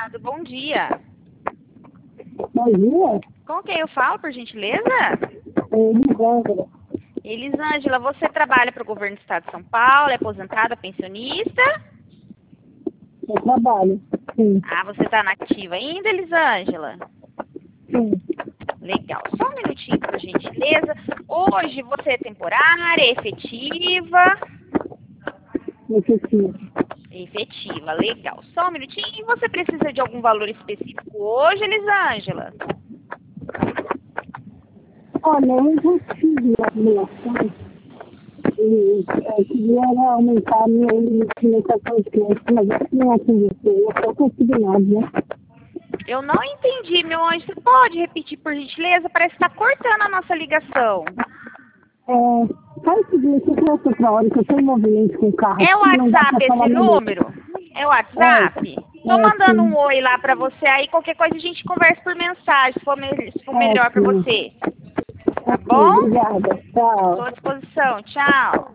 Dourado, bom dia. Bom dia. Com quem eu falo, por gentileza? Elisângela. Elisângela, você trabalha para o governo do estado de São Paulo, é aposentada, pensionista? Eu trabalho. Sim. Ah, você está na ativa ainda, Elisângela? Sim. Legal. Só um minutinho, por gentileza. Hoje você é temporária, efetiva? Efetivo. Efetiva, legal. Só um minutinho. E você precisa de algum valor específico hoje, Elisângela? Olha, eu já fiz uma avaliação e eu queria aumentar a minha limitação de clientes, mas eu não acreditei. Eu só consegui nada, né? Eu não entendi, meu anjo. Você pode repetir, por gentileza? Parece que está cortando a nossa ligação. Faz o seguinte, eu queria outra hora que eu tenho movimento com o carro É o aqui, não dá WhatsApp pra falar esse direito. número? É o WhatsApp? Tô mandando um Sim. oi lá pra você aí. Qualquer coisa a gente conversa por mensagem, se for melhor pra Sim. você. Tá Ok, bom? obrigada. Tchau. Tô à disposição. Tchau.